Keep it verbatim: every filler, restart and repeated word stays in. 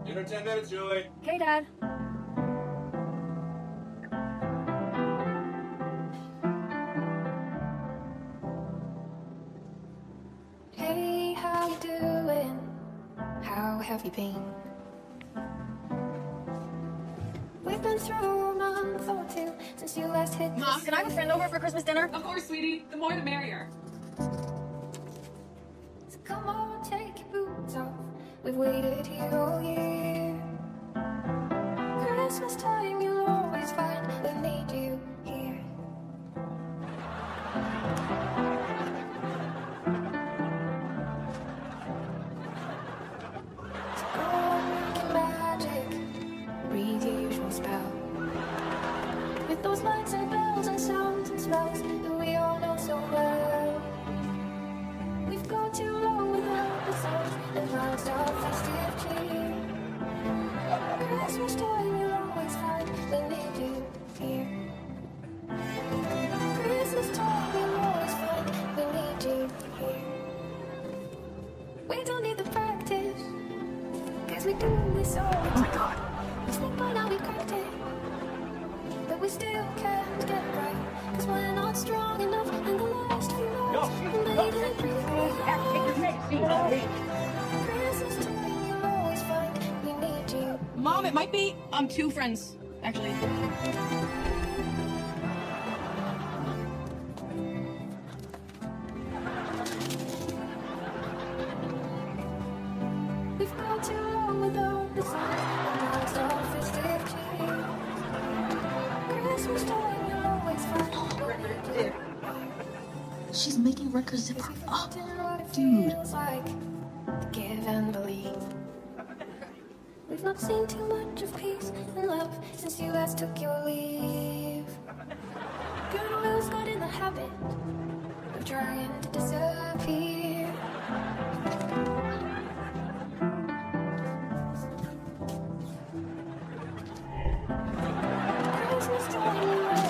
Dinner ten minutes, Julie. Okay, Dad. Hey, how you doing? How have you been? We've been through a month or two since you last hit the Mom, can I have a friend over for Christmas dinner? Of course, sweetie. The more the merrier. So come on, take your boots off. We've waited here all year. Christmas time, you'll always find we need you here. So go on, make your magic. Read your usual spell. With those lights and bells and sounds and smells that we all know so well. We've gone too long without the songs and lost our festive cheer. Christmas time, you'll always find we need you here. Christmas time, you'll always find we need you here. We don't need the practice, cause we do this all the time. Oh my God. I think by now we cracked it, but we still can't get it right, cause we're not strong enough in the last few months. Made it through. Christmas time, you'll always find we need you. Mom, it might be um two friends, actually. We've gone too long without the sun and lost our festive cheer. Christmas time, you'll always find we need you. She's making records zip her up. Dude. Feels like to give and believe. We've not seen too much of peace and love since you last took your leave. Goodwill's got in the habit of trying to disappear. Christmas time, you